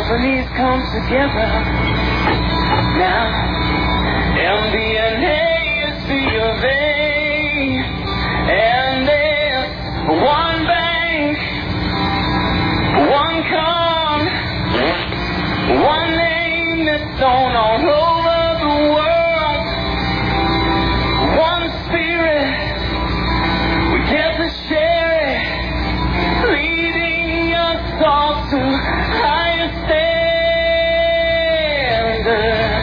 companies come together now. MBNA is C of A, and there's one bank, one con, one name that's known all over the world, one spirit we get to share it, leading us all to higher standards.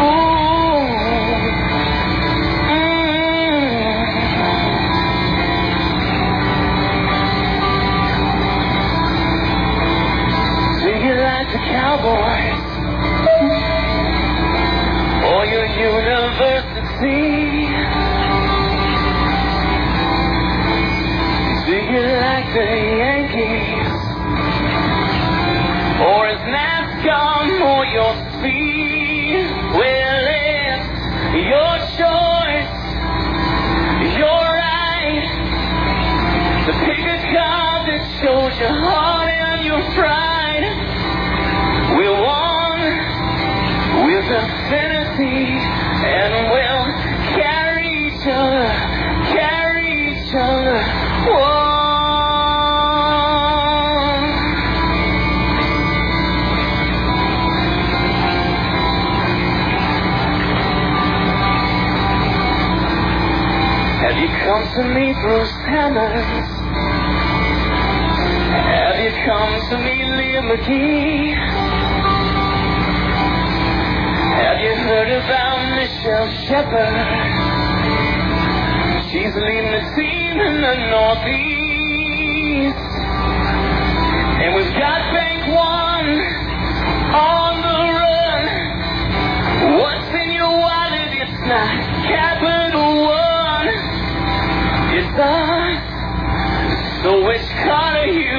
The Cowboys or your university. Do you like the Yankees or is NASCAR more your speed? Well, it's your choice, your right to pick a car that shows your heart and your pride. We're one with affinity, and we'll carry each other, one. Have you come to meet Bruce Hammond? Have you come to meet Leah McGee? Have you heard about Michelle Shepard? She's leading the team in the Northeast. And we've got Bank One on the run. What's in your wallet? It's not Capital One. It's us. So which part of you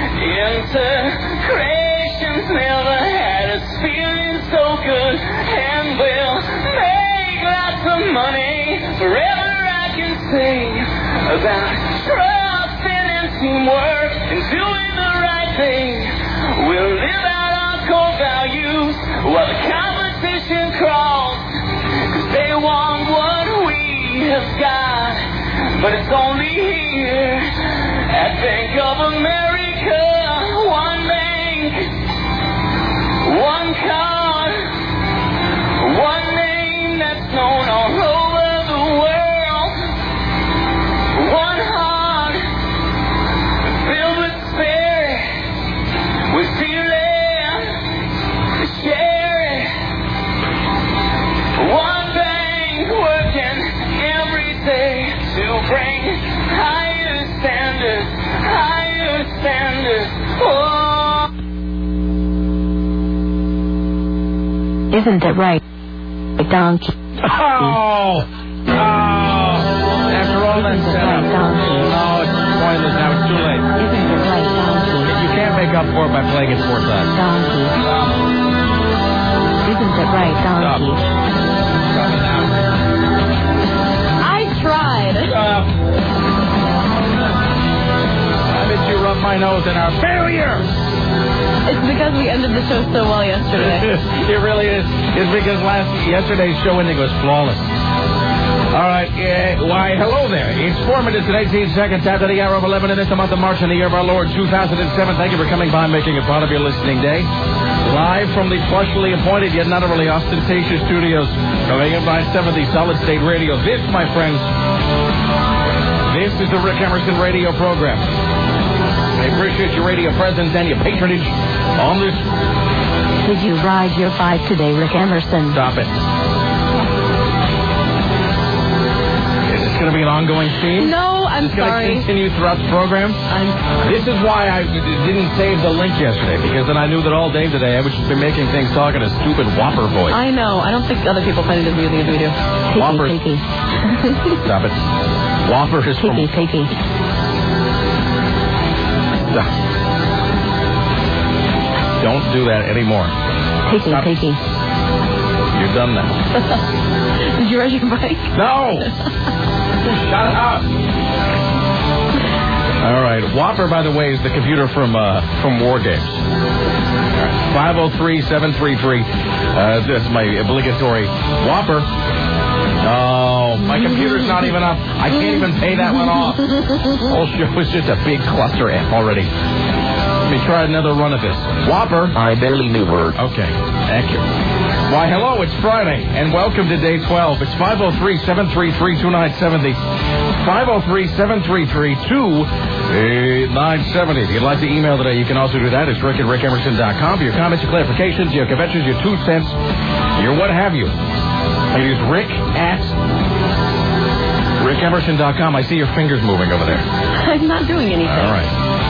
integration's never had us feeling so good, and we'll make lots of money forever. I can sing about trusting and teamwork and doing the right thing. We'll live out our core values while the competition crawls, 'cause they want what we have got, but it's only here at Bank of America. One bank, one card, one name that's known all over the world, one heart filled with spirit, with feeling to share it. One bank working every day to bring higher standards. Oh. Isn't it right, donkey? Oh! After all that setup. Oh, it's pointless now. It's too late. Isn't it right, donkey? You can't make up for it by playing it 4 times. Donkey. Isn't it right, donkey? Stop it now. I tried. You rub my nose in our failure. It's because we ended the show so well yesterday. It really is. It's because yesterday's show ending was flawless. All right. Why, hello there. It's 4 minutes and 18 seconds after the hour of 11 in the month of March in the year of our Lord 2007. Thank you for coming by and making it part of your listening day. Live from the partially appointed yet not really ostentatious studios of AM 970 Solid State Radio. This, my friends, this is the Rick Emerson radio program. I appreciate your radio presence and your patronage on this. Did you ride your bike today, Rick Emerson? Stop it. Is this going to be an ongoing theme? No, I'm sorry. Is this sorry. going to continue throughout the program? I'm sorry. This is why I didn't save the link yesterday, because then I knew that all day today I would just be making things talking a stupid Whopper voice. I know. I don't think other people find it as amusing as we do. Whopper. Piggy. Stop it. Whopper is from... Piggy. Don't do that anymore. Piggy. You're done now. Did you ride your bike? No! Shut up! All right. Whopper, by the way, is the computer from War Games. 503-733. That's my obligatory Whopper. Oh, my computer's not even up. I can't even pay that one off. Whole show is just a big cluster F already. Let me try another run of this. Whopper. I barely knew word. Okay. Thank you. Why, hello, it's Friday, and welcome to day 12. It's 503-733-2970. 503-733-2970. If you'd like to email today, you can also do that. It's rick@rickemerson.com. For your comments, your clarifications, your conventions, your 2 cents, your what have you. It is rick@rickemerson.com. I see your fingers moving over there. I'm not doing anything. All right.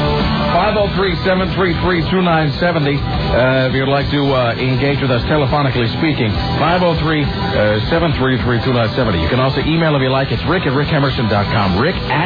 503-733-2970. If you'd like to engage with us telephonically speaking, 503-733-2970. You can also email if you like. It's rick@rickemerson.com.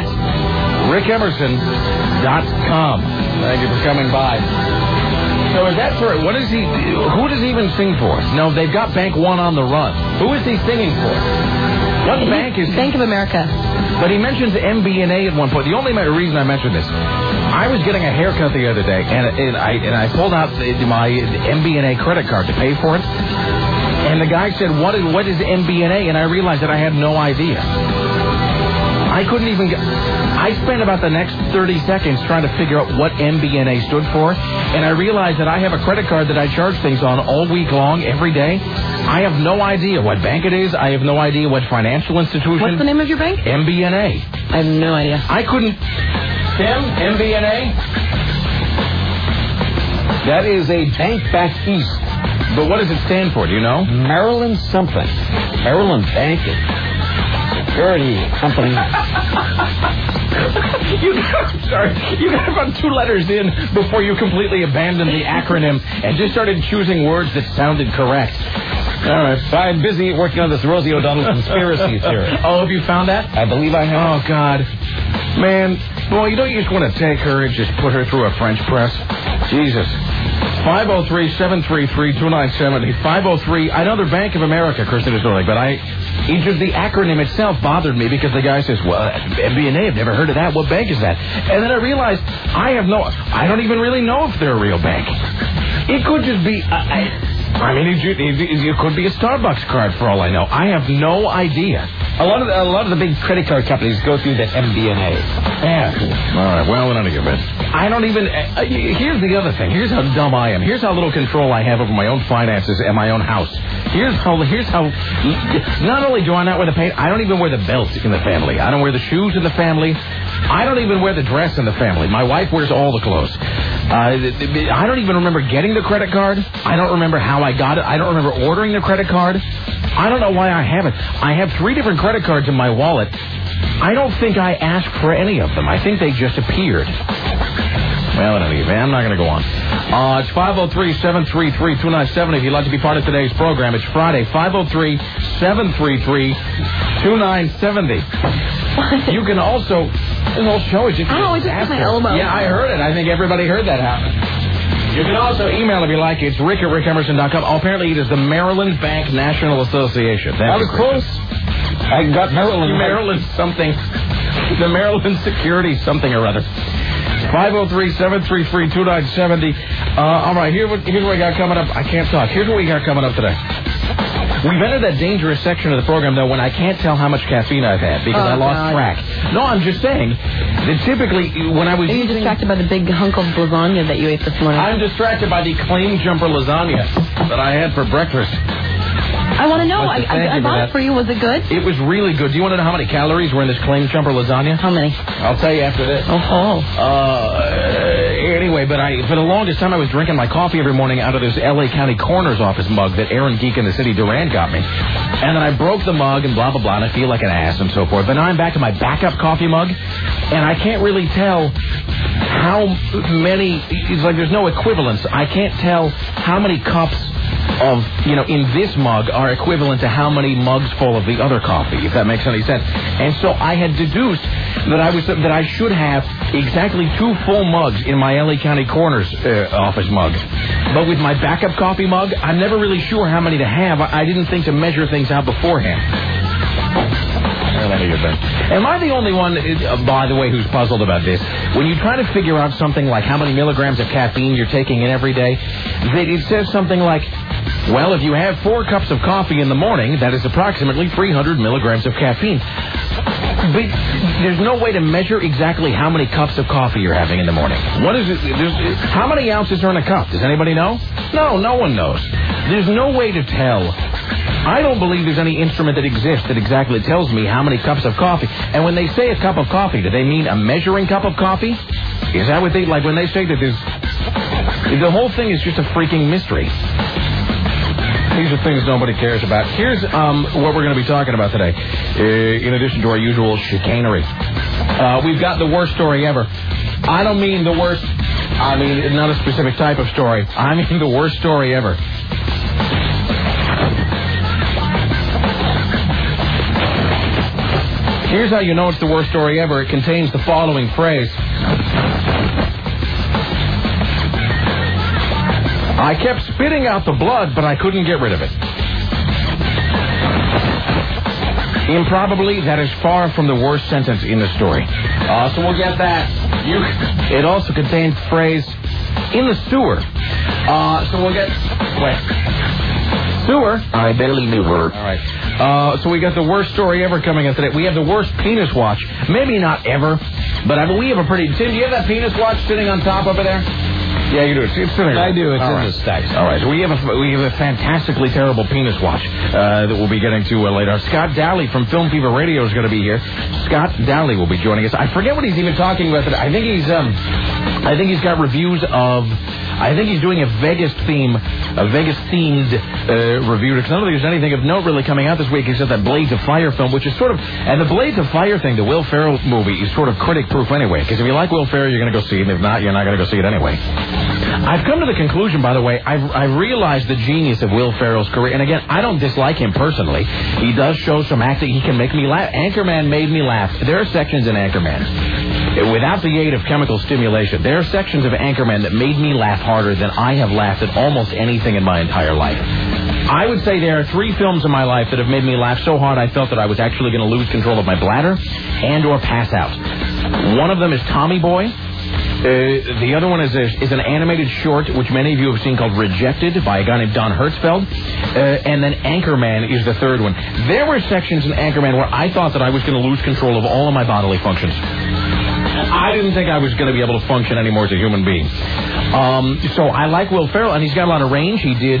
rick@rickemerson.com. Thank you for coming by. So is that for, what is he, who does he even sing for? No, they've got Bank One on the run. Who is he singing for? What bank is Bank of America. But he mentions MBNA at one point. The only reason I mentioned this, I was getting a haircut the other day, and I pulled out my MBNA credit card to pay for it. And the guy said, what is MBNA? And I realized that I had no idea. I couldn't even get... I spent about the next 30 seconds trying to figure out what MBNA stood for, and I realized that I have a credit card that I charge things on all week long, every day. I have no idea what bank it is. I have no idea what financial institution. What's the name of your bank? MBNA. I have no idea. I couldn't... Tim, MBNA? That is a bank back east. But what does it stand for? Do you know? Maryland something. Maryland Banking. Security Company. You got about 2 letters in before you completely abandoned the acronym and just started choosing words that sounded correct. All right. I'm busy working on this Rosie O'Donnell conspiracy theory. Oh, have you found that? I believe I have. Oh, God. Man, boy, you don't just want to take her and just put her through a French press? Jesus. 503-733-2970. 503, I know they're Bank of America, Kristen is doing, but just the acronym itself bothered me because the guy says, well, MBNA, I've never heard of that. What bank is that? And then I realized I don't even really know if they're a real bank. It could just be, it could be a Starbucks card for all I know. I have no idea. A lot of the big credit card companies go through that MBNA. Yeah. All right. Well, in any event, I don't even. Here's the other thing. Here's how dumb I am. Here's how little control I have over my own finances and my own house. Here's how. Not only do I not wear the paint, I don't even wear the belt in the family. I don't wear the shoes in the family. I don't even wear the dress in the family. My wife wears all the clothes. I don't even remember getting the credit card. I don't remember how I got it. I don't remember ordering the credit card. I don't know why I have it. I have 3 different credit cards in my wallet. I don't think I asked for any of them. I think they just appeared. Well, in any event, I'm not going to go on. It's 503-733-2970 if you'd like to be part of today's program. It's Friday, 503-733-2970. You can also... The whole show is just... Oh, I just hit my elbow. Yeah, I heard it. I think everybody heard that happen. You can also email if you like. It's rick@rickemerson.com. Oh, apparently it is the Maryland Bank National Association. I was close. I got Maryland. Maryland something. The Maryland Security something or other. 503-733-2970. All right, here's what we got coming up. I can't talk. Here's what we got coming up today. We've entered that dangerous section of the program, though, when I can't tell how much caffeine I've had because I lost track. No, I'm just saying that typically when I was Are you distracted by the big hunk of lasagna that you ate this morning? I'm distracted by the claim jumper lasagna that I had for breakfast. I want to know. I bought it for you. Was it good? It was really good. Do you want to know how many calories were in this claim jumper lasagna? How many? I'll tell you after this. Anyway, but for the longest time I was drinking my coffee every morning out of this L.A. County Coroner's Office mug that Aaron Geek in the City Duran got me. And then I broke the mug and blah, blah, blah, and I feel like an ass and so forth. But now I'm back to my backup coffee mug, and I can't really tell how many, it's like there's no equivalence. I can't tell how many cups of, in this mug are equivalent to how many mugs full of the other coffee, if that makes any sense. And so I had deduced that I should have exactly 2 full mugs in my LA County Coroner's office mug. But with my backup coffee mug, I'm never really sure how many to have. I didn't think to measure things out beforehand. There they I knew you'd been. Am I the only one, by the way, who's puzzled about this? When you try to figure out something like how many milligrams of caffeine you're taking in every day, it says something like, well, if you have 4 cups of coffee in the morning, that is approximately 300 milligrams of caffeine. But there's no way to measure exactly how many cups of coffee you're having in the morning. What is it? How many ounces are in a cup? Does anybody know? No one knows. There's no way to tell. I don't believe there's any instrument that exists that exactly tells me how many cups of coffee. And when they say a cup of coffee, do they mean a measuring cup of coffee? Is that what they, like when they say that there's... The whole thing is just a freaking mystery. These are things nobody cares about. Here's what we're going to be talking about today. In addition to our usual chicanery. We've got the worst story ever. I don't mean the worst. I mean not a specific type of story. I mean the worst story ever. Here's how you know it's the worst story ever. It contains the following phrase. I kept spitting out the blood, but I couldn't get rid of it. Improbably, that is far from the worst sentence in the story. So we'll get that. It also contains the phrase, in the sewer. So we'll get... Wait. Sewer? I barely knew her. All right. So we got the worst story ever coming up today. We have the worst penis watch. Maybe not ever, but we have a pretty... Tim, do you have that penis watch sitting on top over there? Yeah, you do. It's sitting there. I do. It's in the stacks. All right. So we have a fantastically terrible penis watch that we'll be getting to later. Scott Dowley from Film Fever Radio is going to be here. Scott Dowley will be joining us. I forget what he's even talking about today. I think he's got reviews of. I think he's doing a Vegas-themed review, because I don't think there's anything of note really coming out this week except that Blades of Fire film, which is sort of... And the Blades of Fire thing, the Will Ferrell movie, is sort of critic-proof anyway, because if you like Will Ferrell, you're going to go see it, and if not, you're not going to go see it anyway. I've come to the conclusion, by the way, I've realized the genius of Will Ferrell's career, and again, I don't dislike him personally. He does show some acting. He can make me laugh. Anchorman made me laugh. There are sections in Anchorman, without the aid of chemical stimulation, there are sections of Anchorman that made me laugh harder than I have laughed at almost anything in my entire life. I would say there are 3 films in my life that have made me laugh so hard I felt that I was actually going to lose control of my bladder and or pass out. One of them is Tommy Boy. The other one is an animated short, which many of you have seen, called Rejected, by a guy named Don Hertzfeld. And then Anchorman is the third one. There were sections in Anchorman where I thought that I was going to lose control of all of my bodily functions. I didn't think I was going to be able to function anymore as a human being. So I like Will Ferrell, and he's got a lot of range. He did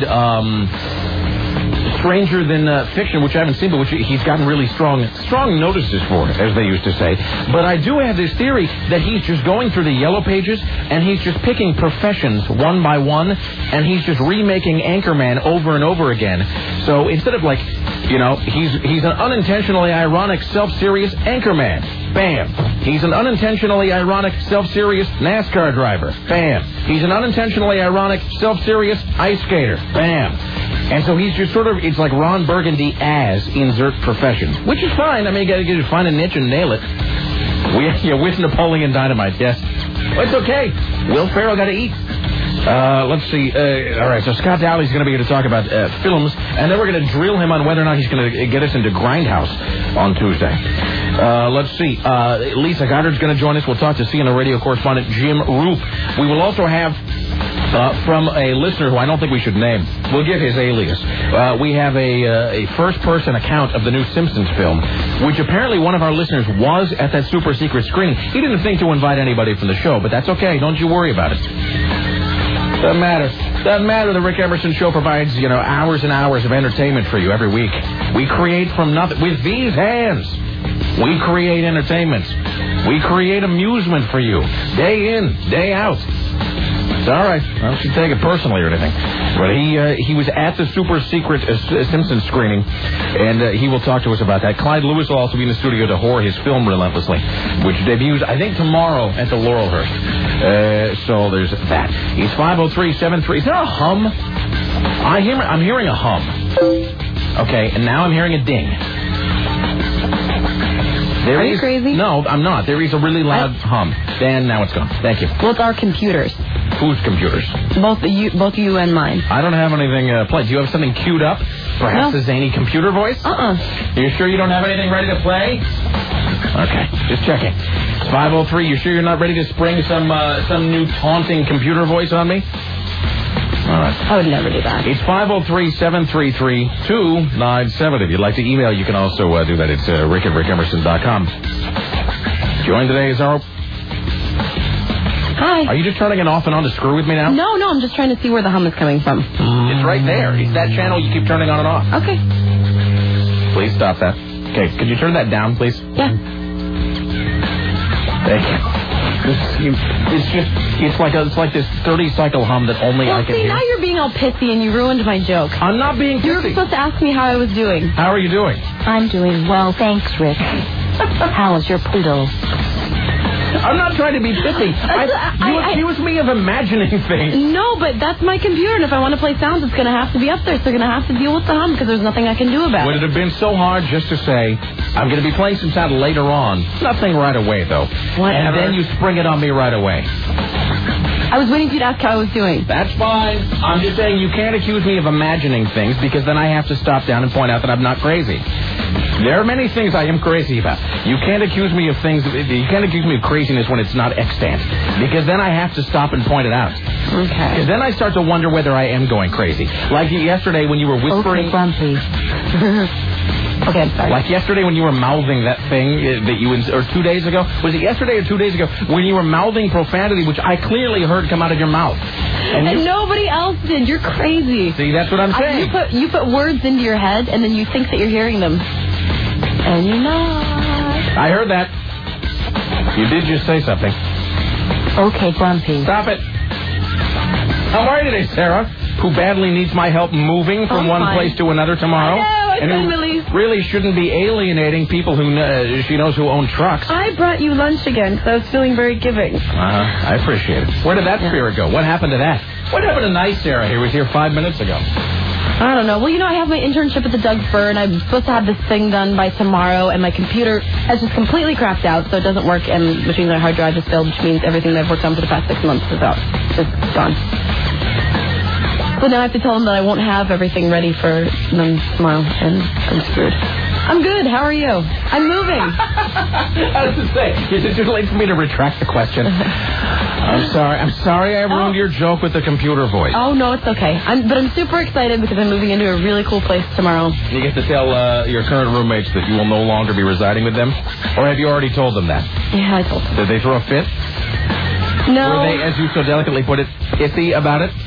Stranger Than Fiction, which I haven't seen, but which he's gotten really strong notices for, as they used to say. But I do have this theory that he's just going through the yellow pages, and he's just picking professions one by one, and he's just remaking Anchorman over and over again. So instead of he's an unintentionally ironic, self-serious Anchorman. Bam. He's an unintentionally ironic, self-serious NASCAR driver. Bam. He's an unintentionally ironic, self-serious ice skater. Bam. And so he's just sort of, it's like Ron Burgundy as insert profession, which is fine. I mean, you got to find a niche and nail it. With Napoleon Dynamite, yes. But it's okay. Will Ferrell got to eat. Let's see. All right, so Scott Dowley's going to be here to talk about films, and then we're going to drill him on whether or not he's going to get us into Grindhouse on Tuesday. Let's see. Lisa Goddard's going to join us. We'll talk to CNN radio correspondent Jim Roop. We will also have from a listener who I don't think we should name. We'll give his alias. We have a first-person account of the new Simpsons film, which apparently one of our listeners was at that super secret screening. He didn't think to invite anybody from the show, but that's okay. Don't you worry about it. Doesn't matter. The Rick Emerson Show provides, hours and hours of entertainment for you every week. We create from nothing. With these hands, we create entertainment. We create amusement for you, day in, day out. It's all right. I don't take it personally or anything. But he was at the super secret Simpsons screening, and he will talk to us about that. Clyde Lewis will also be in the studio to whore his film relentlessly, which debuts, I think, tomorrow at the Laurelhurst. So there's that. He's 503-73. Is there a hum? I'm hearing a hum. Okay, and now I'm hearing a ding. Are you crazy? No, I'm not. There is a really loud hum. Dan, now it's gone. Thank you. Well, it's our computers. Whose computers? Both you and mine. I don't have anything played. Do you have something queued up? Perhaps a zany computer voice? Are you sure you don't have anything ready to play? Okay, just checking. It's 5:03. You sure you're not ready to spring some new taunting computer voice on me? All right. I would never do that. It's 503-733-297. If you'd like to email, you can also do that. It's rick@rickemerson.com. Joined today is our... Hi. Are you just turning it off and on to screw with me now? No, I'm just trying to see where the hum is coming from. It's right there. It's that channel you keep turning on and off. Okay. Please stop that. Okay, could you turn that down, please? Yeah. Thank you. It's like this 30-cycle hum that only I can hear. Now you're being all pissy and you ruined my joke. I'm not being pissy. You were supposed to ask me how I was doing. How are you doing? I'm doing well, thanks, Rick. How's your poodle? I'm not trying to be pissy. You accuse me of imagining things. No, but that's my computer, and if I want to play sounds, it's going to have to be up there, so they're going to have to deal with the hum, because there's nothing I can do about it. Would it have been so hard just to say, I'm going to be playing some sound later on? Nothing right away, though. Whatever. And then you spring it on me right away. I was waiting for you to ask how I was doing. That's fine. I'm just saying you can't accuse me of imagining things, because then I have to stop down and point out that I'm not crazy. There are many things I am crazy about. You can't accuse me of things. You can't accuse me of craziness when it's not extant, because then I have to stop and point it out. Okay. Because then I start to wonder whether I am going crazy. Like yesterday when you were whispering. Okay, Grumpy. Okay, I'm sorry. Like yesterday when you were mouthing that thing that you, or 2 days ago. Was it yesterday or 2 days ago when you were mouthing profanity, which I clearly heard come out of your mouth? And nobody else did. You're crazy. See, that's what I'm saying. You put words into your head, and then you think that you're hearing them. And you're not. I heard that. You did just say something. Okay, Grumpy. Stop it. How are you today, Sarah? Who badly needs my help moving from one place to another tomorrow? I and who really shouldn't be alienating people who she knows who own trucks. I brought you lunch again because I was feeling very giving. I appreciate it. Where did that spirit go? What happened to that? What happened to nice Sarah here? Was here 5 minutes ago. I don't know. Well, I have my internship at the Doug Fir, and I'm supposed to have this thing done by tomorrow, and my computer has just completely crapped out, so it doesn't work, and which means my hard drive is filled, which means everything that I've worked on for the past 6 months is out. It's gone. So now I have to tell them that I won't have everything ready for them tomorrow, and I'm screwed. I'm good. How are you? I'm moving. I was to say, is it too late for me to retract the question? I'm sorry I ruined your joke with the computer voice. Oh, no, it's okay. But I'm super excited because I'm moving into a really cool place tomorrow. You get to tell your current roommates that you will no longer be residing with them? Or have you already told them that? Yeah, I told them. Did they throw a fit? No. Were they, as you so delicately put it, iffy about it?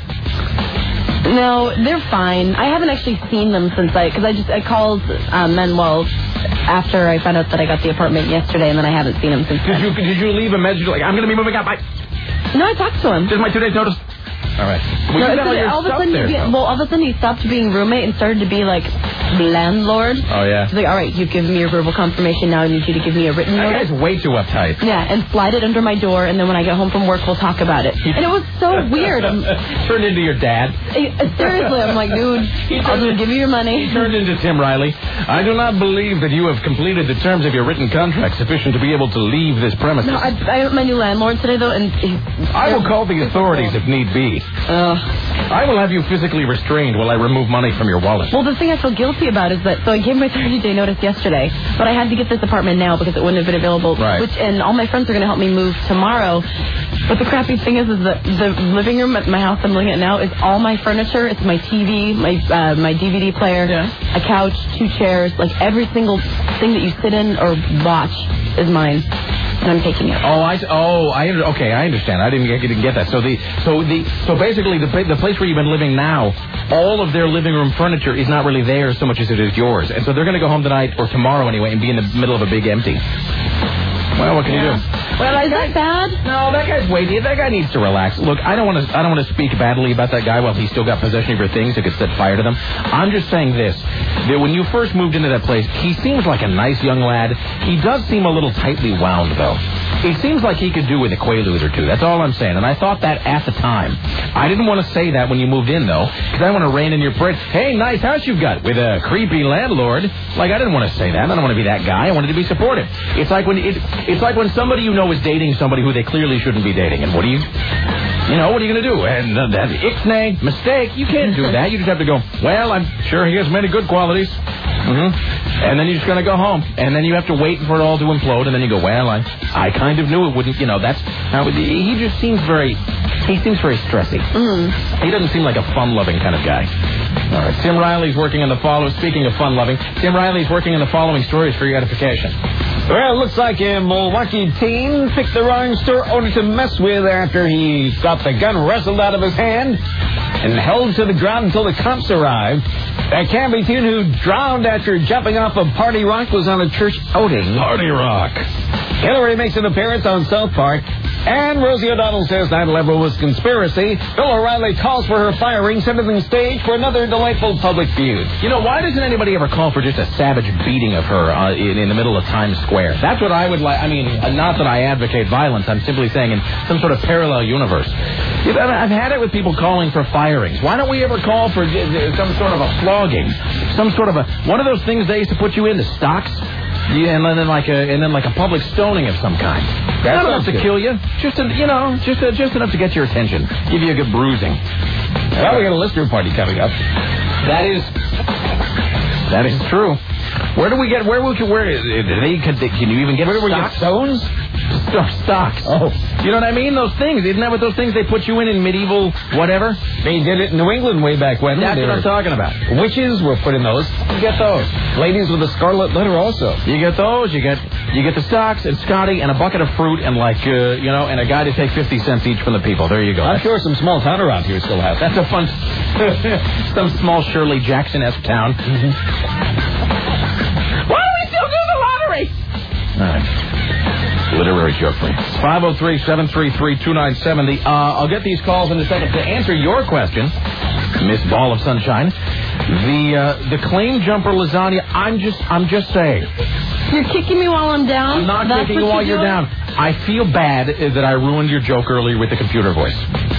No, they're fine. I haven't actually seen them since I called Manuel after I found out that I got the apartment yesterday, and then I haven't seen him since then. Did you leave a message like, I'm going to be moving out by... No, I talked to him. This is my 2 days notice. All right. Well, all of a sudden he stopped being roommate and started to be like landlord. Oh, yeah. He's like, all right, you've given me your verbal confirmation. Now I need you to give me a written notice. That guy's way too uptight. Yeah, and slide it under my door, and then when I get home from work, we'll talk about it. And it was so weird. Turned into your dad. Seriously, I'm like, dude, I'll just give you your money. He turned into Tim Riley. I do not believe that you have completed the terms of your written contract sufficient to be able to leave this premises. No, I met my new landlord today, though, and I will call the authorities if need be. I will have you physically restrained while I remove money from your wallet. Well, the thing I feel guilty about is that, so I gave my 30-day notice yesterday, but I had to get this apartment now because it wouldn't have been available. Right. And all my friends are going to help me move tomorrow. But the crappy thing is that the living room at my house I'm living at now is all my furniture. It's my TV, my DVD player, a couch, 2 chairs, like every single thing that you sit in or watch is mine. And I'm taking it. Okay, I understand. I didn't get that. So basically the place where you've been living now, all of their living room furniture is not really theirs so much as it is yours. And so they're going to go home tonight or tomorrow anyway and be in the middle of a big empty. Well, what can you do? Well, is that bad? No, that guy's waiting. That guy needs to relax. Look, I don't want to speak badly about that guy while he's still got possession of your things that could set fire to them. I'm just saying this: that when you first moved into that place, he seems like a nice young lad. He does seem a little tightly wound, though. It seems like he could do with a Quaalude or two. That's all I'm saying. And I thought that at the time. I didn't want to say that when you moved in, though, because I want to rein in your parade. Hey, nice house you've got with a creepy landlord. Like, I didn't want to say that. I don't want to be that guy. I wanted to be supportive. It's like when somebody you know is dating somebody who they clearly shouldn't be dating. And what are you going to do? And that ixnay, mistake, you can't do that. You just have to go, well, I'm sure he has many good qualities. And then you're just going to go home. And then you have to wait for it all to implode. And then you go, well, I kind of knew it wouldn't, that's how he just seems very stressy. He doesn't seem like a fun-loving kind of guy. All right, Tim Riley's working on the following, speaking of fun-loving, Tim Riley's working on the following stories for your edification. Well, it looks like a Milwaukee teen picked the wrong store owner to mess with after he got the gun wrestled out of his hand and held to the ground until the cops arrived. That Canby teen who drowned after jumping off of Party Rock was on a church outing. Party Rock. Hillary makes an appearance on South Park. And Rosie O'Donnell says 9/11 was conspiracy. Bill O'Reilly calls for her firing, setting the stage for another delightful public feud. Why doesn't anybody ever call for just a savage beating of her in the middle of Times Square? That's what I would like. I mean, not that I advocate violence. I'm simply saying in some sort of parallel universe. I've had it with people calling for firings. Why don't we ever call for some sort of a flogging? Some sort of one of those things they used to put you into stocks? Yeah, and then like a public stoning of some kind. That's not enough to kill you. Just enough to get your attention. Give you a good bruising. Well, we got a listener party coming up. That is true. Where do we get? Can you even get? Where do we get stones? Stocks. Oh, you know what I mean? Those things. Isn't that what those things they put you in medieval whatever? They did it in New England way back when. That's what I'm talking about. Witches were put in those. You get those. Ladies with a scarlet letter also. You get those. You get the stocks and Scotty and a bucket of fruit and and a guy to take 50 cents each from the people. There you go. I'm sure some small town around here still has. That's a fun. Some small Shirley Jackson-esque town. Why do we still do the lottery? All right. Literary joke for you. 503-733-2970. I'll get these calls in a second. To answer your question, Miss Ball of Sunshine, the claim jumper lasagna, I'm just saying. You're kicking me while I'm down? I'm not kicking you while you're down. I feel bad that I ruined your joke earlier with the computer voice.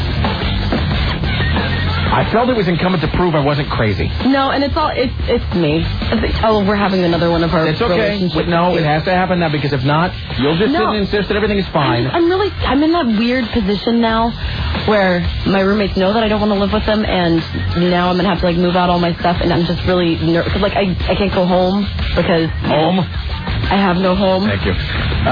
I felt it was incumbent to prove I wasn't crazy. No, and it's me. Oh, we're having another one of our relationships. But no, it has to happen now, because if not, you'll just sit and insist that everything is fine. I'm in that weird position now where my roommates know that I don't want to live with them, and now I'm going to have to move out all my stuff, and I'm just really nervous. Because I can't go home because... Home? I have no home. Thank you.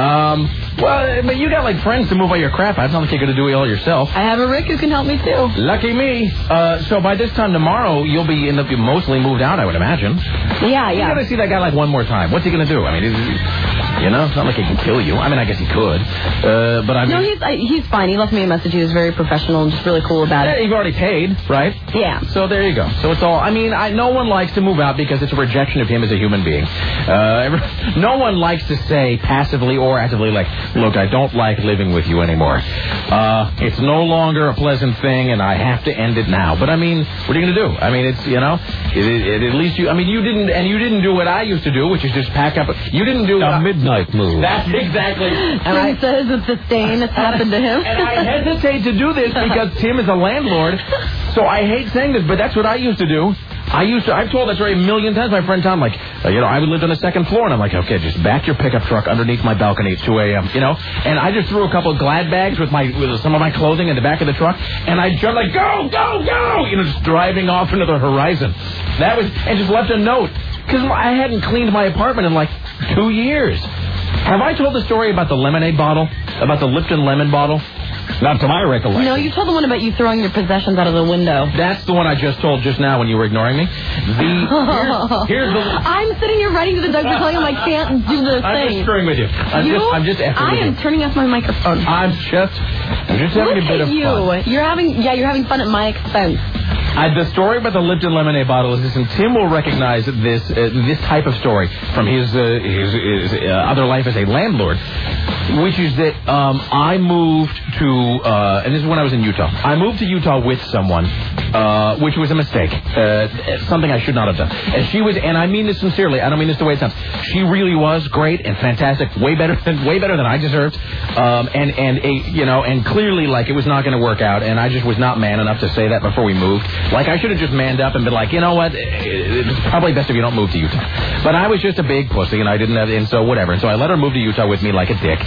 Well, but you got friends to move all your crap out. It's not like you're going to do it all yourself. I have a Rick who can help me too. Lucky me. So by this time tomorrow, you'll be mostly moved out, I would imagine. Yeah. You're going to see that guy one more time. What's he going to do? I mean, it's not like he can kill you. I mean, I guess he could. But I mean... No, he's fine. He left me a message. He was very professional and just really cool about it. You've already paid, right? Yeah. So there you go. So it's all... I mean, no one likes to move out because it's a rejection of him as a human being. No one likes to say passively or actively, look, I don't like living with you anymore. It's no longer a pleasant thing, and I have to end it now. But I mean, what are you going to do? I mean, it's, at least you... I mean, you didn't do what I used to do, which is just pack up... You didn't do... A midnight move. That's exactly... And he says it's a stain that's happened to him. And I hesitate to do this because Tim is a landlord, so I hate saying this, but that's what I used to do. I've told that story a million times. My friend Tom, I would live on the second floor, and I'm like, okay, just back your pickup truck underneath my balcony at 2 a.m., and I just threw a couple of Glad bags with some of my clothing in the back of the truck, and I jumped go, go, go, just driving off into the horizon. And just left a note, because I hadn't cleaned my apartment in 2 years. Have I told the story about the lemonade bottle? About the Lipton lemon bottle? Not to my recollection. No, you told the one about you throwing your possessions out of the window. That's the one I just told just now when you were ignoring me. Here's the... I'm sitting here writing to the Doug telling him I can't do the thing. I'm just screwing with you. I'm just effing with you. I am turning off my microphone. I'm just having a bit of fun. You're having fun at my expense. The story about the Lipton lemonade bottle is this, and Tim will recognize this type of story from his other life as a landlord, which is that I moved to, and this is when I was in Utah. I moved to Utah with someone, which was a mistake, something I should not have done. And she was, and I mean this sincerely. I don't mean this the way it sounds. She really was great and fantastic, way better than I deserved, and clearly like it was not going to work out, and I just was not man enough to say that before we moved. Like, I should have just manned up and been like, you know what, it's probably best if you don't move to Utah. But I was just a big pussy, and I didn't have, and so whatever. And so I let her move to Utah with me like a dick.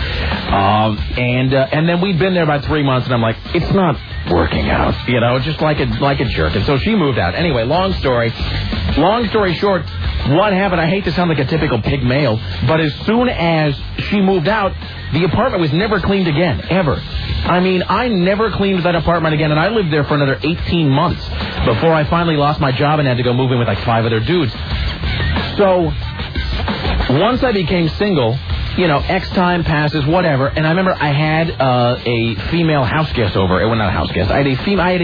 And then we'd been there about 3 months, and I'm like, it's not working out, just like a jerk. And so she moved out. Anyway, long story short, what happened, I hate to sound like a typical pig male, but as soon as she moved out, the apartment was never cleaned again, ever. I mean, I never cleaned that apartment again, and I lived there for another 18 months before I finally lost my job and had to go move in with like 5 other dudes. So, once I became single, X time passes, whatever, and I remember I had a female house guest over. Well, not a house guest. I had a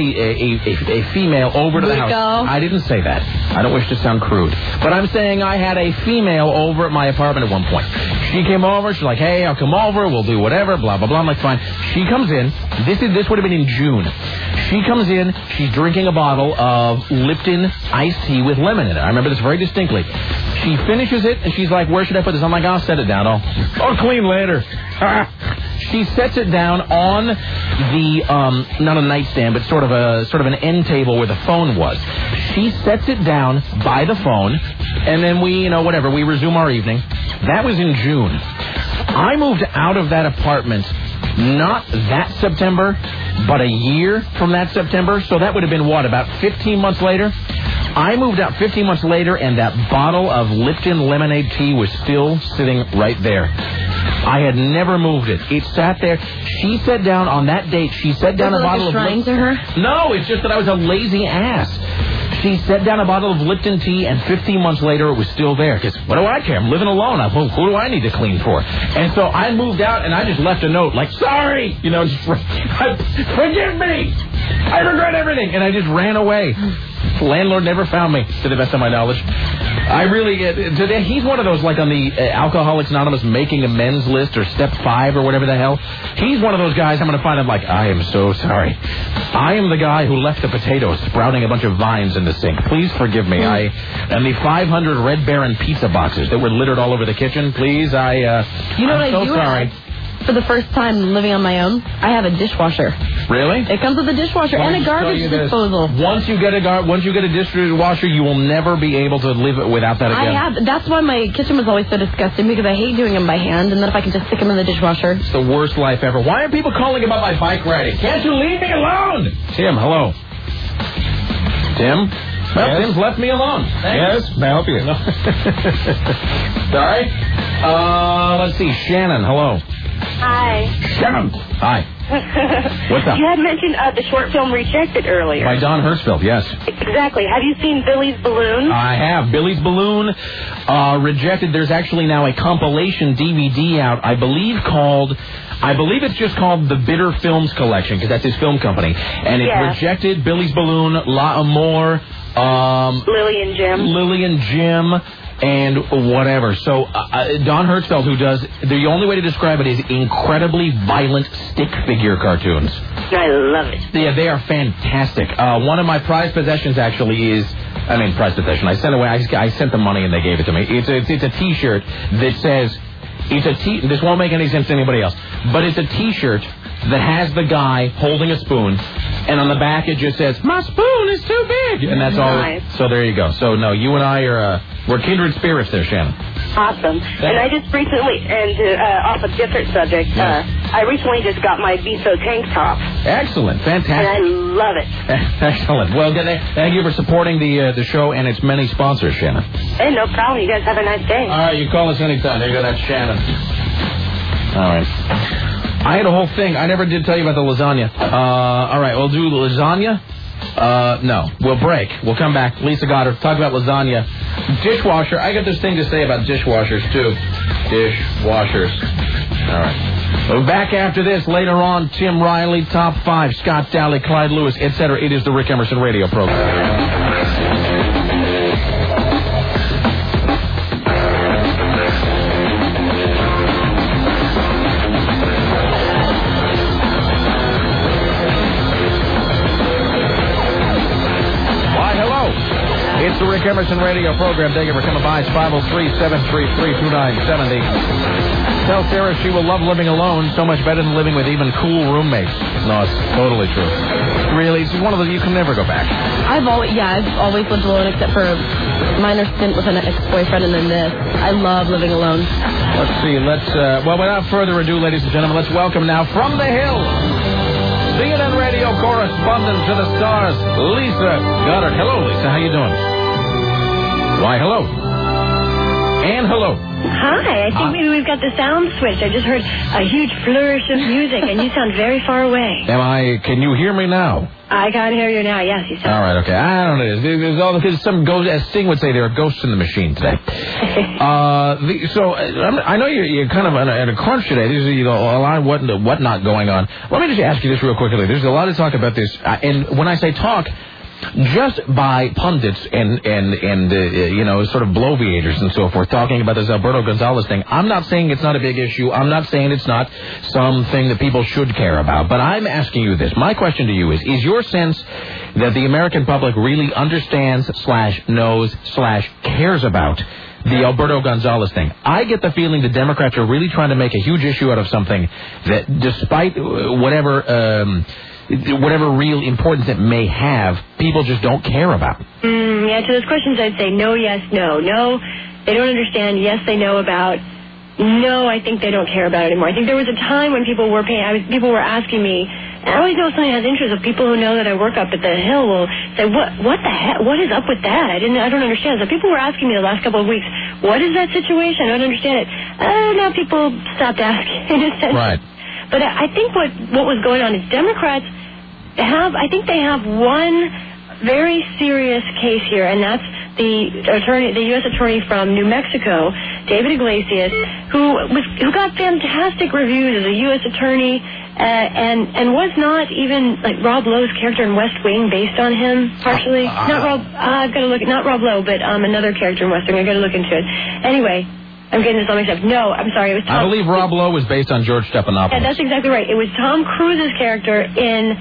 female over to the house. I didn't say that. I don't wish to sound crude. But I'm saying I had a female over at my apartment at one point. She came over. She's like, hey, I'll come over. We'll do whatever, blah, blah, blah. I'm like, fine. She comes in. This would have been in June. She comes in. She's drinking a bottle of Lipton iced tea with lemon in it. I remember this very distinctly. She finishes it, and she's like, where should I put this? I'm like, I'll set it down. I'll clean later. She sets it down on the, not a nightstand, but sort of an end table where the phone was. She sets it down by the phone, and then we resume our evening. That was in June. I moved out of that apartment not that September, but a year from that September. So that would have been, about 15 months later? I moved out 15 months later, and that bottle of Lipton lemonade tea was still sitting right there. I had never moved it. It sat there. She sat down on that date. She set down a bottle of Lipton. To her? No, it's just that I was a lazy ass. She set down a bottle of Lipton tea, and 15 months later, it was still there. Because what do I care? I'm living alone. Who do I need to clean for? And so I moved out, and I just left a note, like, sorry! Forgive me! I regret everything! And I just ran away. The landlord never found me, to the best of my knowledge. I really, today, he's one of those, like on the Alcoholics Anonymous making amends list, or step 5, or whatever the hell. He's one of those guys I'm going to find him like, I am so sorry. I am the guy who left the potatoes sprouting a bunch of vines in the sink. Please forgive me. And the 500 Red Baron pizza boxes that were littered all over the kitchen, please, I'm so sorry. For the first time living on my own, I have a dishwasher. Really? It comes with a dishwasher and a garbage disposal. Once you get a dishwasher, you will never be able to live without that again. That's why my kitchen was always so disgusting, because I hate doing them by hand, and then if I can just stick them in the dishwasher. It's the worst life ever. Why are people calling about my bike riding? Can't you leave me alone? Tim, hello. Tim? Well, yes. Tim's left me alone. Thanks. Yes, may I help you? Sorry? Let's see. Shannon, hello. Hi. Shannon. Hi. What's up? You had mentioned the short film Rejected earlier. By Don Hertzfeldt, yes. Exactly. Have you seen Billy's Balloon? I have. Billy's Balloon, Rejected. There's actually now a compilation DVD out, I believe it's just called the Bitter Films Collection, because that's his film company. And it's Rejected, Billy's Balloon, La Amour, Lily and Jim, and whatever. So Don Hertzfeldt, who does, the only way to describe it is incredibly violent stick figure cartoons. I love it. Yeah, they are fantastic. One of my prized possessions actually is, prized possession. I sent the money and they gave it to me. It's a T-shirt that says, this won't make any sense to anybody else, but it's a T-shirt that has the guy holding a spoon, and on the back it just says, my spoon is too big, and that's all. So there you go. So no, you and I are we're kindred spirits there, Shannon. Awesome. And I just recently, off a different subject, I recently just got my Viso tank top. Excellent, fantastic. And I love it. Excellent. Well, thank you for supporting the show and its many sponsors, Shannon. Hey, no problem. You guys have a nice day. All right, you call us anytime. There you go, that's Shannon. All right. I had a whole thing. I never did tell you about the lasagna. All right, we'll do lasagna. No. We'll break. We'll come back. Lisa Goddard, talk about lasagna. Dishwasher. I got this thing to say about dishwashers, too. Dishwashers. All right. We're back after this. Later on, Tim Riley, Top 5, Scott Daly, Clyde Lewis, etc. It is the Rick Emerson radio program. It's the Rick Emerson radio program. Thank you for coming by. It's 503-733-2970. Tell Sarah she will love living alone so much better than living with even cool roommates. No, it's totally true. Really, it's one of those you can never go back. I've always lived alone except for a minor stint with an ex-boyfriend and then this. I love living alone. Let's see. Well, without further ado, ladies and gentlemen, let's welcome now from the Hill, CNN radio correspondent to the stars, Lisa Goddard. Hello, Lisa. How you doing? Why, hello. And hello. Hi. I think maybe we've got the sound switch. I just heard a huge flourish of music, and you sound very far away. Can you hear me now? I can hear you now. Yes, you sound. All right, okay. I don't know. There's all because some ghosts, as Sting would say, there are ghosts in the machine today. I know you're kind of in a crunch today. There's a lot of whatnot going on. Let me just ask you this real quickly. There's a lot of talk about this, and when I say talk, just by pundits and sort of bloviators and so forth, talking about this Alberto Gonzalez thing. I'm not saying it's not a big issue. I'm not saying it's not something that people should care about. But I'm asking you this. My question to you is your sense that the American public really understands / knows / cares about the Alberto Gonzalez thing? I get the feeling the Democrats are really trying to make a huge issue out of something that, despite whatever real importance it may have, people just don't care about. Yeah, to those questions I'd say no, yes, no. No, they don't understand. Yes, they know about. No, I think they don't care about it anymore. I think there was a time when people were asking me, and I always know if something has interest of people who know that I work up at the Hill will say, what the heck, what is up with that? I don't understand. So people were asking me the last couple of weeks, what is that situation? I don't understand it. Now people stopped asking in a sense. Right. But I think what was going on is Democrats have one very serious case here, and that's the U.S. attorney from New Mexico, David Iglesias, who got fantastic reviews as a U.S. attorney, and was not even like Rob Lowe's character in West Wing based on him partially. Not Rob. I've got to look. Not Rob Lowe, but another character in West Wing. I've got to look into it. Anyway. I'm getting this all mixed up. No, I'm sorry. It was Tom. I believe Rob Lowe was based on George Stephanopoulos. Yeah, that's exactly right. It was Tom Cruise's character in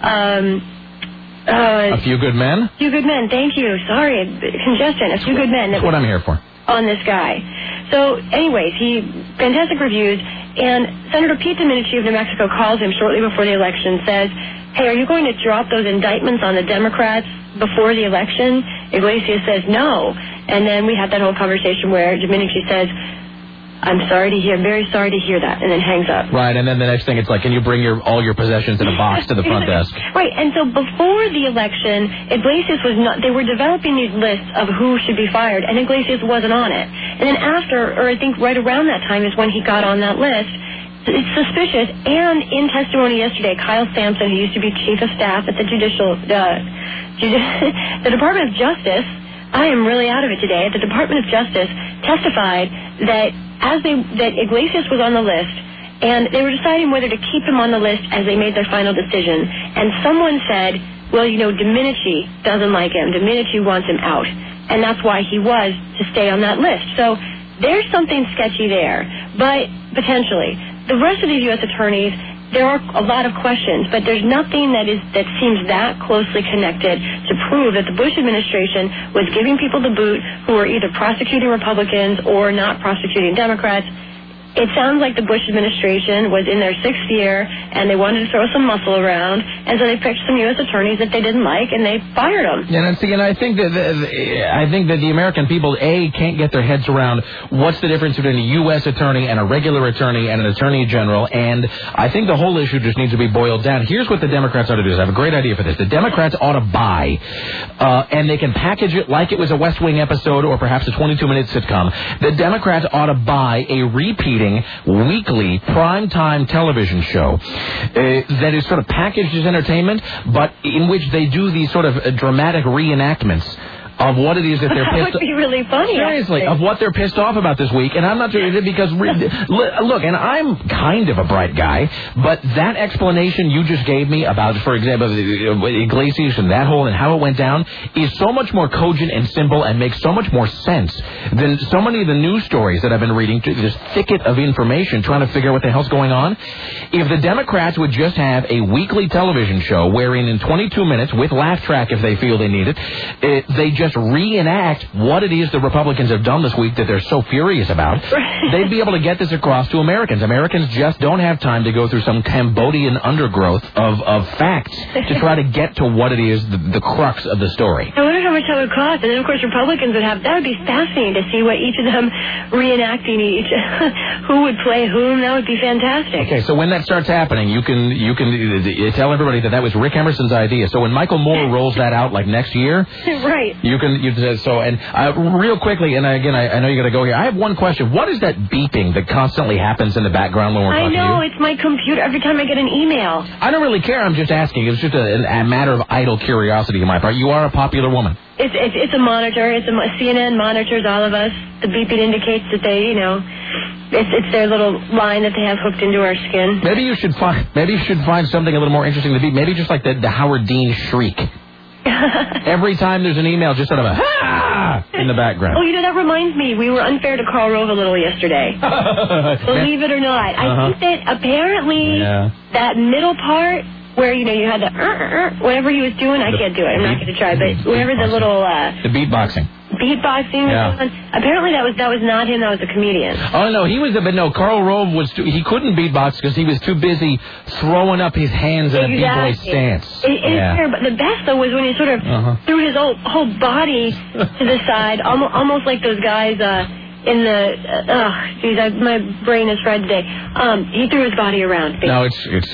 A Few Good Men? A Few Good Men, thank you. Sorry, congestion. A Few Good Men. That's what I'm here for. On this guy. So, anyways, fantastic reviews, and Senator Pete Domenici of New Mexico calls him shortly before the election, says, hey, are you going to drop those indictments on the Democrats before the election? Iglesias says no. And then we had that whole conversation where Domenici says, I'm very sorry to hear that, and then hangs up. Right, and then the next thing it's like, can you bring all your possessions in a box to the front desk? Right, and so before the election, Iglesias they were developing these lists of who should be fired, and Iglesias wasn't on it. And then after, or I think right around that time is when he got on that list. It's suspicious, and in testimony yesterday, Kyle Sampson, who used to be chief of staff at the the Department of Justice, I am really out of it today, the Department of Justice testified that Iglesias was on the list, and they were deciding whether to keep him on the list as they made their final decision. And someone said, well, Domenici doesn't like him. Domenici wants him out. And that's why he was to stay on that list. So there's something sketchy there. But potentially, the rest of these U.S. attorneys, there are a lot of questions, but there's nothing that seems that closely connected to prove that the Bush administration was giving people the boot who were either prosecuting Republicans or not prosecuting Democrats. It sounds like the Bush administration was in their 6th year, and they wanted to throw some muscle around, and so they picked some U.S. attorneys that they didn't like, and they fired them. And I think that the American people can't get their heads around what's the difference between a U.S. attorney and a regular attorney and an attorney general, and I think the whole issue just needs to be boiled down. Here's what the Democrats ought to do. I have a great idea for this. The Democrats ought to buy, and they can package it like it was a West Wing episode or perhaps a 22-minute sitcom. The Democrats ought to buy a repeating leading weekly primetime television show that is sort of packaged as entertainment, but in which they do these sort of dramatic reenactments of what it is that they're pissed off. That would be really funny. Seriously, actually. of what they're pissed off about this week. And I'm not doing it because, look, and I'm kind of a bright guy, but that explanation you just gave me about, for example, Iglesias and that whole and how it went down is so much more cogent and simple and makes so much more sense than so many of the news stories that I've been reading, this thicket of information trying to figure out what the hell's going on. If the Democrats would just have a weekly television show wherein in 22 minutes, with laugh track if they feel they need it, they just reenact what it is the Republicans have done this week that they're so furious about, they'd be able to get this across to Americans. Americans just don't have time to go through some Cambodian undergrowth of facts to try to get to what it is, the crux of the story. I wonder how much that would cost. And then, of course, Republicans would have... That would be fascinating to see what each of them reenacting each... who would play whom. That would be fantastic. Okay, so when that starts happening, you can tell everybody that was Rick Emerson's idea. So when Michael Moore rolls that out like next year... Right. Real quickly, and again, I know you got to go here. I have one question. What is that beeping that constantly happens in the background when we're talking to you? I know, it's my computer every time I get an email. I don't really care. I'm just asking. It's just a matter of idle curiosity on my part. You are a popular woman. It's a monitor. CNN monitors all of us. The beeping indicates that they, it's their little line that they have hooked into our skin. Maybe you should find something a little more interesting to beep. Maybe just like the Howard Dean shriek. Every time there's an email, just sort of a ha in the background. Oh, that reminds me. We were unfair to Karl Rove a little yesterday. Believe it or not. I think that apparently that middle part where, you had the whatever he was doing, I can't do it. I'm not going to try. But whatever the little... the beatboxing. Beatboxing was going on. Apparently that was not him. That was a comedian. Oh, no. Karl Rove he couldn't beatbox because he was too busy throwing up his hands in a b-boy stance. Fair, but the best, though, was when he sort of threw his whole body to the side, almost like those guys in the... my brain is fried today. He threw his body around. No,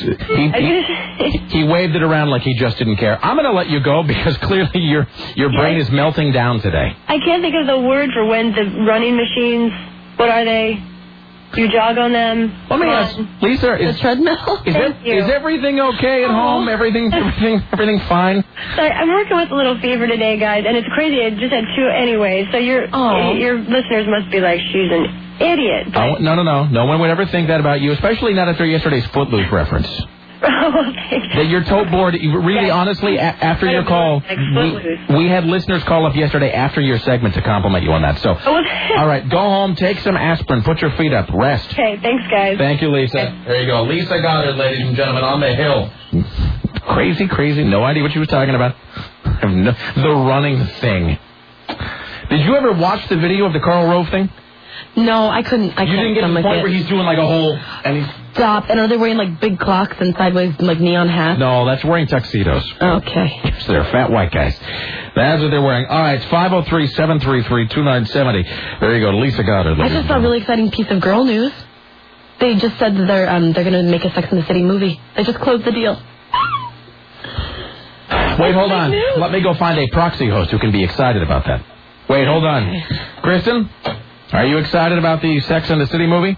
he waved it around like he just didn't care. I'm going to let you go because clearly your brain is melting down today. I can't think of the word for when the running machines... What are they? You jog on them? Let me ask, Lisa, the treadmill? Is everything okay at home? Everything fine? So I'm working with a little fever today, guys, and it's crazy. I just had 2 anyway, so your listeners must be like, she's an idiot. But... No. No one would ever think that about you, especially not after yesterday's Footloose reference. That you're tote bored. Really, honestly, after your call, we had listeners call up yesterday after your segment to compliment you on that. So, all right, go home, take some aspirin, put your feet up, rest. Okay, thanks, guys. Thank you, Lisa. Okay. There you go. Lisa Goddard, ladies and gentlemen, on the hill. Crazy. No idea what she was talking about. The running thing. Did you ever watch the video of the Karl Rove thing? No, I couldn't. You didn't get to the point where he's doing like a whole... And he's... Stop. And are they wearing like big clocks and sideways like neon hats? No, that's wearing tuxedos. Okay. So they're fat white guys. That's what they're wearing. All right, it's 503-733-2970. There you go, Lisa Goddard. I just saw a really exciting piece of girl news. They just said that they're going to make a Sex and the City movie. They just closed the deal. Wait, hold on. Let me go find a proxy host who can be excited about that. Wait, hold on. Kristen, are you excited about the Sex and the City movie?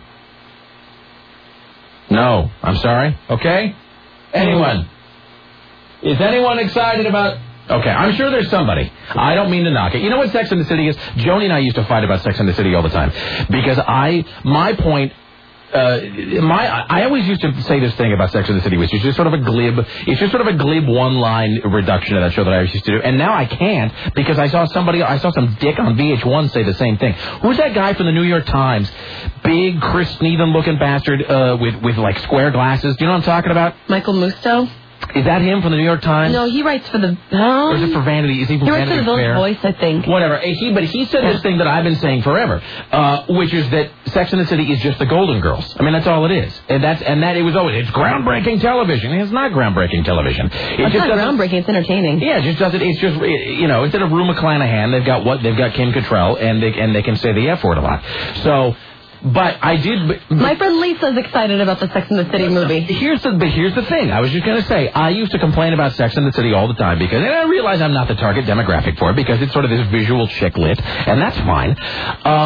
No, I'm sorry. Okay? Anyone? Is anyone excited about... Okay, I'm sure there's somebody. I don't mean to knock it. You know what Sex and the City is? Joni and I used to fight about Sex and the City all the time. Because my point... I always used to say this thing about Sex and the City, which is just sort of a glib one-line reduction of that show that I used to do. And now I can't because I saw some dick on VH1 say the same thing. Who's that guy from the New York Times? Big Chris Sneeden-looking bastard with like square glasses. Do you know what I'm talking about? Michael Musto? Is that him from the New York Times? No, he writes for the... Or is it for Vanity? Is he from Vanity Fair? He writes for the Village Voice, I think. Whatever. But he said this thing that I've been saying forever, which is that Sex and the City is just the Golden Girls. I mean, that's all it is. And it was always, it's groundbreaking television. It's not groundbreaking television. It's not groundbreaking, it's entertaining. Yeah, it just doesn't, it's just, instead of Rue McClanahan, they've got Kim Cattrall, and they can say the F word a lot. So... But I did... My friend Lisa's excited about the Sex and the City movie. Here's the thing. I was just going to say, I used to complain about Sex and the City all the time and I realize I'm not the target demographic for it because it's sort of this visual chick lit, and that's fine.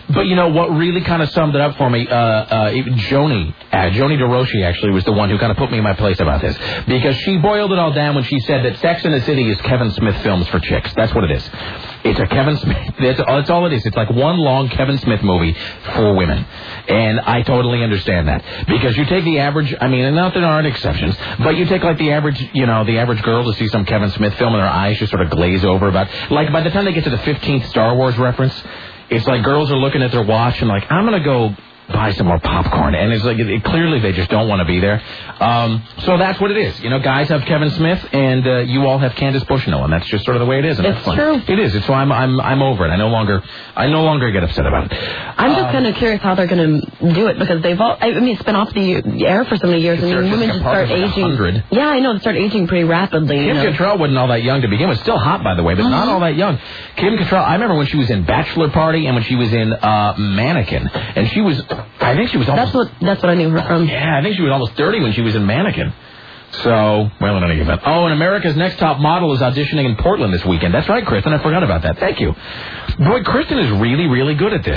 But you know what really kind of summed it up for me? Joni DeRoshi actually was the one who kind of put me in my place about this. Because she boiled it all down when she said that Sex and the City is Kevin Smith films for chicks. That's what it is. It's a Kevin Smith. That's all it is. It's like one long Kevin Smith movie for women. And I totally understand that. Because you take the average, I mean, and not that there aren't exceptions, but you take like the average girl to see some Kevin Smith film and her eyes just sort of glaze over about, like by the time they get to the 15th Star Wars reference, it's like girls are looking at their watch and like, I'm going to go buy some more popcorn. And it's like, clearly they just don't want to be there. So that's what it is. You know, guys have Kevin Smith and you all have Candace Bushnell, and that's just sort of the way it is. And it's true. It is. It's why I'm over it. I no longer get upset about it. I'm just kind of curious how they're going to do it, because they've all, I mean, it's been off the air for so many years, and women just start aging. 100. Yeah, I know, they start aging pretty rapidly. Kim Cattrall wasn't all that young to begin with. Still hot, by the way, but not all that young. Kim Cattrall, I remember when she was in Bachelor Party and when she was in Mannequin, and she was, I think she was almost... That's what I knew her from. Yeah, I think she was almost 30 when she was in Mannequin. So, well, in any event. Oh, and America's Next Top Model is auditioning in Portland this weekend. That's right, Kristen. I forgot about that. Thank you. Boy, Kristen is really, really good at this.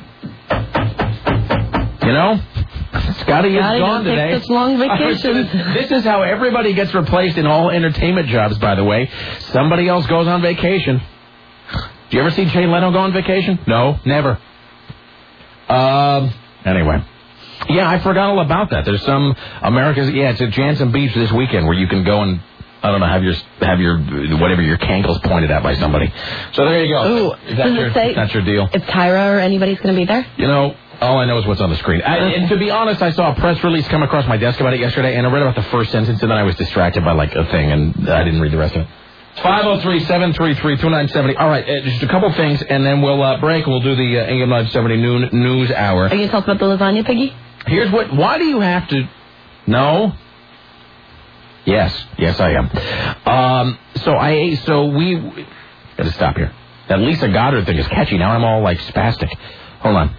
You know? Scotty is gone today. Take such long vacations. This is how everybody gets replaced in all entertainment jobs, by the way. Somebody else goes on vacation. Do you ever see Jay Leno go on vacation? No, never. Anyway. Yeah, I forgot all about that. There's some it's at Jansen Beach this weekend where you can go and, I don't know, have your whatever, your cankles pointed at by somebody. So there you go. Ooh, that's your deal? If Tyra or anybody's going to be there? You know, all I know is what's on the screen. And to be honest, I saw a press release come across my desk about it yesterday, and I read about the first sentence, and then I was distracted by like a thing, and I didn't read the rest of it. 503-733-2970. All right, just a couple things, and then we'll break, and we'll do the AM 970 noon news hour. Are you going to talk about the lasagna, Piggy? Here's why do you have to... No? Yes, I am. So we... Gotta stop here. That Lisa Goddard thing is catchy. Now I'm all, like, spastic. Hold on.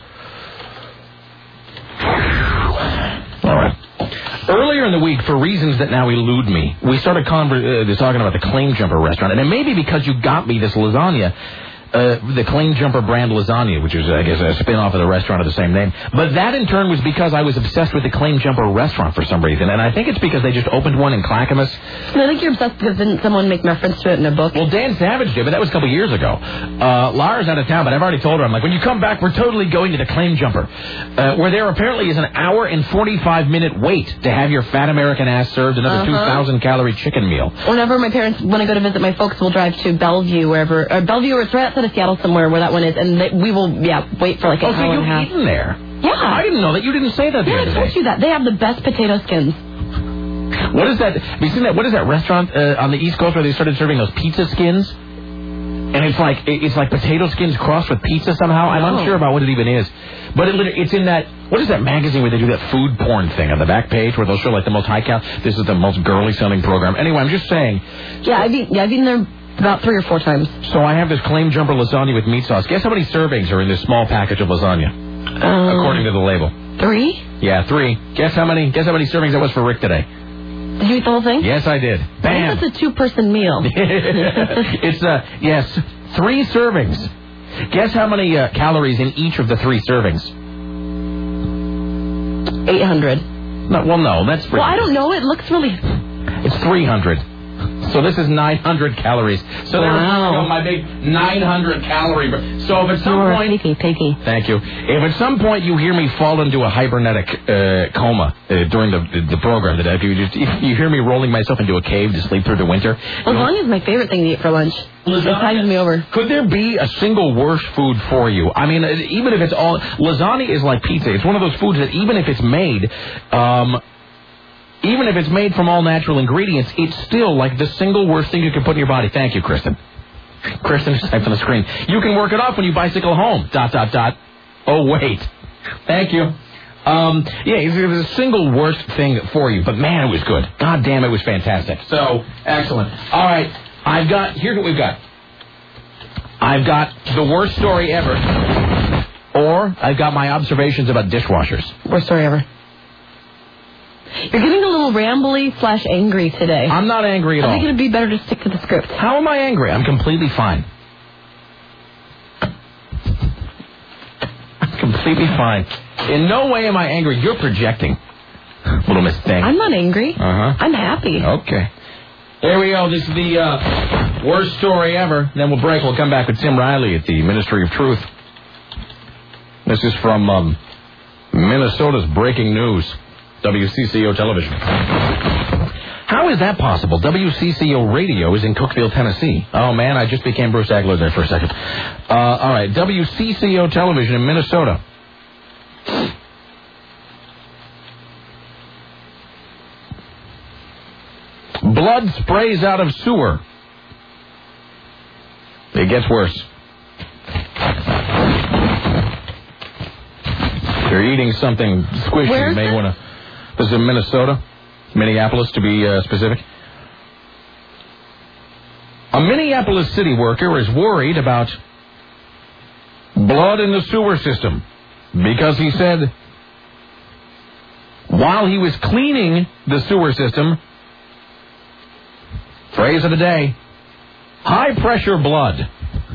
All right. Earlier in the week, for reasons that now elude me, we started talking about the Claim Jumper restaurant. And it may be because you got me this lasagna, the Claim Jumper brand lasagna, which is, I guess, a spin-off of the restaurant of the same name. But that, in turn, was because I was obsessed with the Claim Jumper restaurant for some reason. And I think it's because they just opened one in Clackamas. No, I think you're obsessed because didn't someone make reference to it in a book? Well, Dan Savage did, but that was a couple years ago. Lara's out of town, but I've already told her, I'm like, when you come back, we're totally going to the Claim Jumper, where there apparently is an hour and 45-minute wait to have your fat American ass served another 2,000-calorie chicken meal. Whenever my parents, when I go to visit my folks, we'll drive to Bellevue, Bellevue, or it's right outside of Seattle somewhere where that one is, and we will, wait for like an hour and a half. Oh, so you've eaten there? Yeah. I didn't know that. You didn't say that the other day. Yeah, I told you that. They have the best potato skins. What is that? Have you seen that? What is that restaurant on the East Coast where they started serving those pizza skins? And it's like potato skins crossed with pizza somehow. I'm unsure about what it even is. But it's in that, what is that magazine where they do that food porn thing on the back page where they'll show like the most high cal? This is the most girly sounding program. Anyway, I'm just saying. Yeah, I've eaten there about 3 or 4 times. So I have this Claim Jumper lasagna with meat sauce. Guess how many servings are in this small package of lasagna? According to the label. 3? Yeah, 3. Guess how many servings that was for Rick today? Did you eat the whole thing? Yes, I did. Bam. I think that's a 2-person meal. It's, 3 servings. Guess how many calories in each of the 3 servings? 800. No, that's... Well, I don't know. It looks really... It's 300. So this is 900 calories. So there we go, my big 900 calorie. So if at some point... Piggy. Thank you. If at some point you hear me fall into a hibernetic coma during the program today, if you hear me rolling myself into a cave to sleep through the winter... Lasagna is my favorite thing to eat for lunch. It tides me over. Could there be a single worse food for you? I mean, even if it's all... Lasagna is like pizza. It's one of those foods that even if it's made... even if it's made from all natural ingredients, it's still like the single worst thing you can put in your body. Thank you, Kristen. Kristen just typed on the screen. You can work it off when you bicycle home. ... Oh, wait. Thank you. It's the single worst thing for you. But, man, it was good. God damn, it was fantastic. So, excellent. All right. Here's what we've got. I've got the worst story ever. Or I've got my observations about dishwashers. Worst story ever. You're getting a little rambly/angry today. I'm not angry at all. I think it would be better to stick to the script. How am I angry? I'm completely fine. completely fine. In no way am I angry. You're projecting, little Miss Thing. I'm not angry. Uh-huh. I'm happy. Okay. Here we go. This is the worst story ever. Then we'll break. We'll come back with Tim Riley at the Ministry of Truth. This is from Minnesota's breaking news, WCCO television. How is that possible? WCCO radio is in Cookeville, Tennessee. Oh, man, I just became Bruce Agler there for a second. All right, WCCO television in Minnesota. Blood sprays out of sewer. It gets worse. If you're eating something squishy, you may want to... This is in Minnesota. Minneapolis, to be specific. A Minneapolis city worker is worried about blood in the sewer system because he said while he was cleaning the sewer system, phrase of the day, high-pressure blood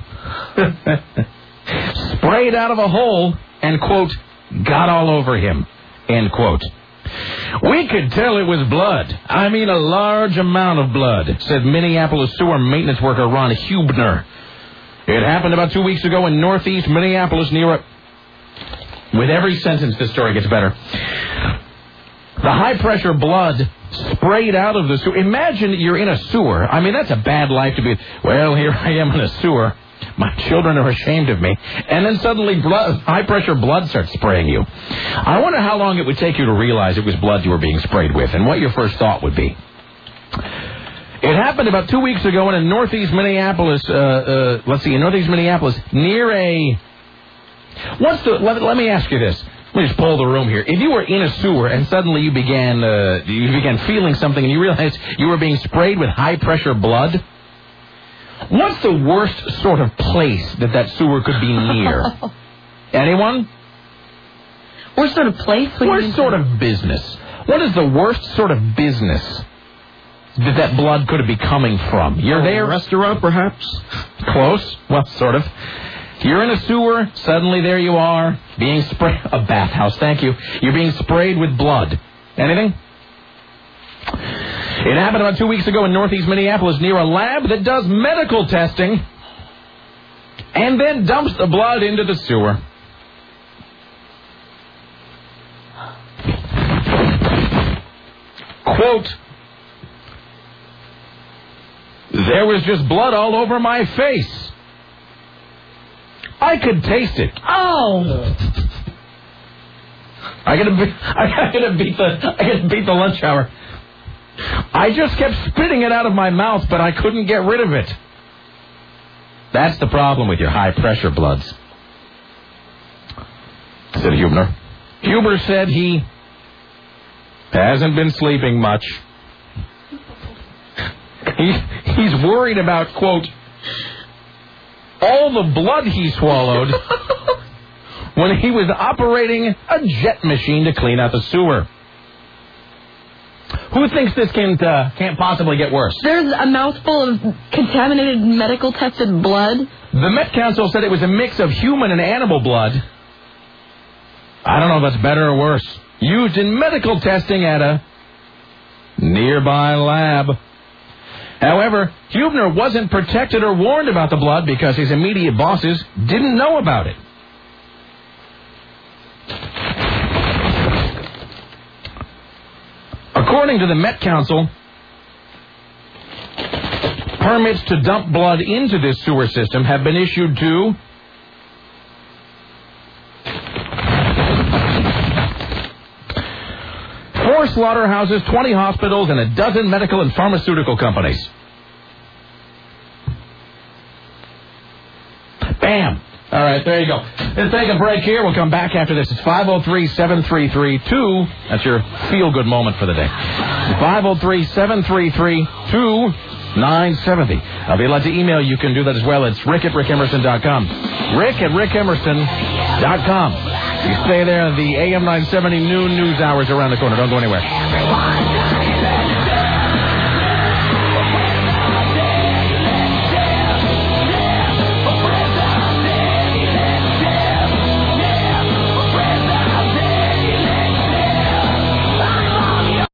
sprayed out of a hole and, quote, got all over him, end quote. We could tell it was blood. I mean, a large amount of blood, said Minneapolis sewer maintenance worker Ron Hubner. It happened about 2 weeks ago in northeast Minneapolis near a... With every sentence, this story gets better. The high-pressure blood sprayed out of the sewer. Imagine you're in a sewer. I mean, that's a bad life to be... Well, here I am in a sewer. My children are ashamed of me. And then suddenly high-pressure blood starts spraying you. I wonder how long it would take you to realize it was blood you were being sprayed with and what your first thought would be. It happened about 2 weeks ago in northeast Minneapolis, in northeast Minneapolis, near a... Let me ask you this. Let me just poll the room here. If you were in a sewer and suddenly you began feeling something and you realized you were being sprayed with high-pressure blood, what's the worst sort of place that sewer could be near? Anyone? Worst sort of place? Worst sort of business. What is the worst sort of business that blood could be coming from? You're there. A restaurant, perhaps? Close. Well, sort of. You're in a sewer. Suddenly there you are, being sprayed. A bathhouse, thank you. You're being sprayed with blood. Anything? It happened about 2 weeks ago in northeast Minneapolis near a lab that does medical testing and then dumps the blood into the sewer. Quote, there was just blood all over my face. I could taste it. Oh. I gotta beat the lunch hour. I just kept spitting it out of my mouth, but I couldn't get rid of it. That's the problem with your high-pressure bloods, said Hubner. Huber said he hasn't been sleeping much. He's worried about, quote, all the blood he swallowed when he was operating a jet machine to clean out the sewer. Who thinks this can't possibly get worse? There's a mouthful of contaminated medical tested blood. The Met Council said it was a mix of human and animal blood. I don't know if that's better or worse. Used in medical testing at a nearby lab. However, Hubner wasn't protected or warned about the blood because his immediate bosses didn't know about it. According to the Met Council, permits to dump blood into this sewer system have been issued to 4 slaughterhouses, 20 hospitals, and a dozen medical and pharmaceutical companies. Bam! All right, there you go. Let's take a break here. We'll come back after this. It's 503-733-2. That's your feel-good moment for the day. 503-733-2970. I'll be allowed to email. You can do that as well. It's rick@rickemerson.com. rick@rickemerson.com. You stay there. The AM 970 noon news hours around the corner. Don't go anywhere.